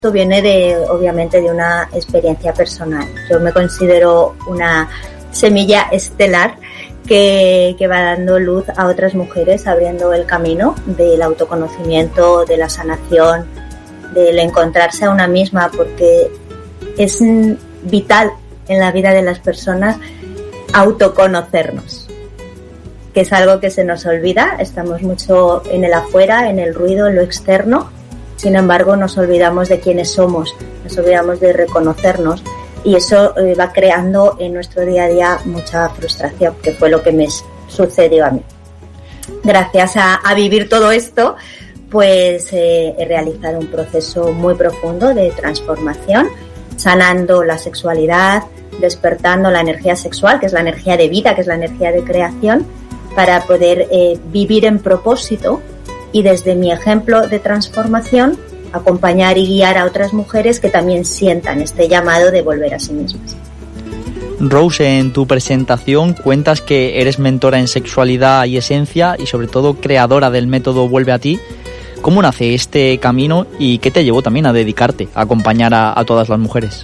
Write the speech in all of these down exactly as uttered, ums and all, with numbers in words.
Esto viene de, obviamente, de una experiencia personal. Yo me considero una semilla estelar que, que va dando luz a otras mujeres, abriendo el camino del autoconocimiento, de la sanación, del encontrarse a una misma, porque es vital en la vida de las personas autoconocernos, que es algo que se nos olvida. Estamos mucho en el afuera, en el ruido, en lo externo. Sin embargo, nos olvidamos de quiénes somos, nos olvidamos de reconocernos, y eso eh, va creando en nuestro día a día mucha frustración, que fue lo que me sucedió a mí. Gracias a, a vivir todo esto, pues eh, he realizado un proceso muy profundo de transformación, sanando la sexualidad, despertando la energía sexual, que es la energía de vida, que es la energía de creación, para poder eh, vivir en propósito, y desde mi ejemplo de transformación acompañar y guiar a otras mujeres que también sientan este llamado de volver a sí mismas. Rose, en tu presentación cuentas que eres mentora en sexualidad y esencia y sobre todo creadora del método Vuelve a ti. ¿Cómo nace este camino y qué te llevó también a dedicarte a acompañar a, a todas las mujeres?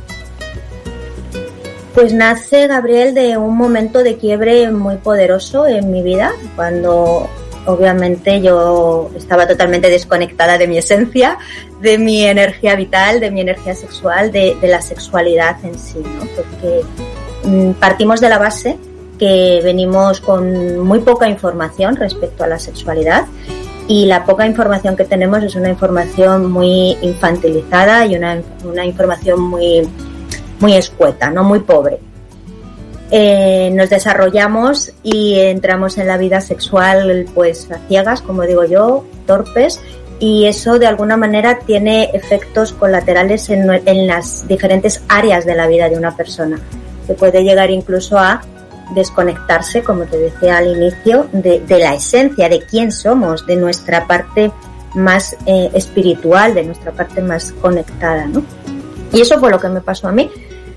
Pues nace, Gabriel, de un momento de quiebre muy poderoso en mi vida, cuando obviamente yo estaba totalmente desconectada de mi esencia, de mi energía vital, de mi energía sexual, de, de la sexualidad en sí, ¿no? Porque mmm, partimos de la base que venimos con muy poca información respecto a la sexualidad, y la poca información que tenemos es una información muy infantilizada y una, una información muy, muy escueta, no muy pobre. Eh, nos desarrollamos y entramos en la vida sexual pues a ciegas, como digo yo, torpes, y eso de alguna manera tiene efectos colaterales en, en las diferentes áreas de la vida de una persona, que puede llegar incluso a desconectarse, como te decía al inicio, de, de la esencia, de quién somos, de nuestra parte más eh, espiritual, de nuestra parte más conectada, ¿no? Y eso fue lo que me pasó a mí.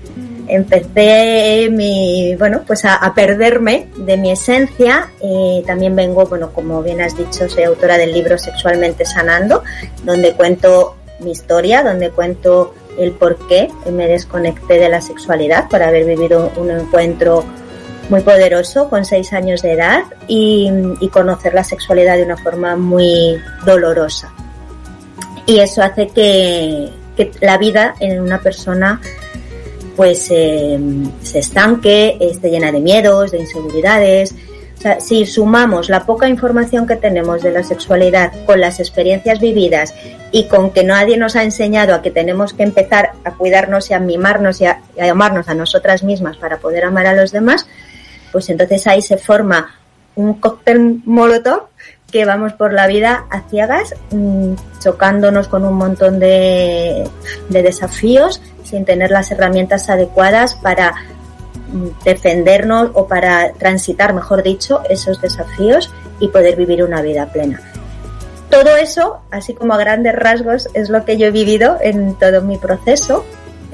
Empecé mi, bueno, pues a, a perderme de mi esencia. Eh, también vengo, bueno, como bien has dicho, soy autora del libro Sexualmente Sanando, donde cuento mi historia, donde cuento el por qué me desconecté de la sexualidad por haber vivido un encuentro muy poderoso con seis años de edad y, y conocer la sexualidad de una forma muy dolorosa. Y eso hace que, que la vida en una persona pues eh, se estanque, esté llena de miedos, de inseguridades. O sea, si sumamos la poca información que tenemos de la sexualidad con las experiencias vividas y con que nadie nos ha enseñado a que tenemos que empezar a cuidarnos y a mimarnos y a, y a amarnos a nosotras mismas para poder amar a los demás, pues entonces ahí se forma un cóctel molotov que vamos por la vida a ciegas, mmm, chocándonos con un montón de, de desafíos, sin tener las herramientas adecuadas para defendernos o para transitar, mejor dicho, esos desafíos y poder vivir una vida plena. Todo eso, así como a grandes rasgos, es lo que yo he vivido en todo mi proceso,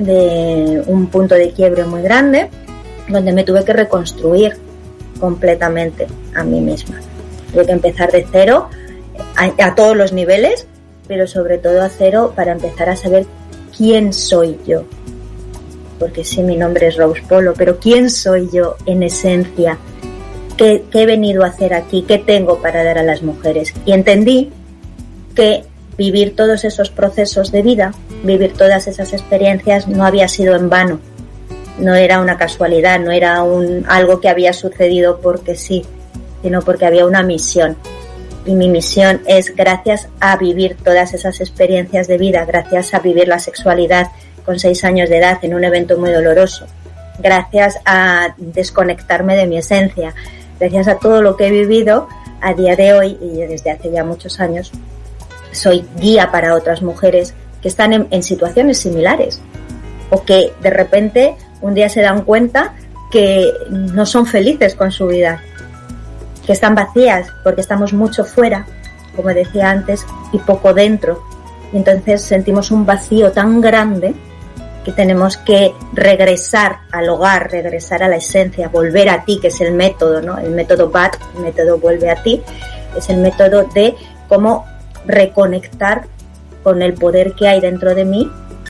de un punto de quiebre muy grande, donde me tuve que reconstruir completamente a mí misma. Tuve que empezar de cero, a, a todos los niveles, pero sobre todo a cero para empezar a saber quién soy yo. Porque sí, mi nombre es Rose Polo, pero ¿quién soy yo en esencia? ¿Qué, qué he venido a hacer aquí? ¿Qué tengo para dar a las mujeres? Y entendí que vivir todos esos procesos de vida, vivir todas esas experiencias no había sido en vano. No era una casualidad, no era un, algo que había sucedido porque sí, sino porque había una misión. Y mi misión es, gracias a vivir todas esas experiencias de vida, gracias a vivir la sexualidad con seis años de edad en un evento muy doloroso, gracias a desconectarme de mi esencia, gracias a todo lo que he vivido a día de hoy y desde hace ya muchos años, soy guía para otras mujeres que están en, en situaciones similares o que de repente un día se dan cuenta que no son felices con su vida, que están vacías porque estamos mucho fuera, como decía antes, y poco dentro. Y entonces sentimos un vacío tan grande que tenemos que regresar al hogar, regresar a la esencia, volver a ti, que es el método, ¿no? El método B A T, el método Vuelve a ti, es el método de cómo reconectar con el poder que hay dentro de mí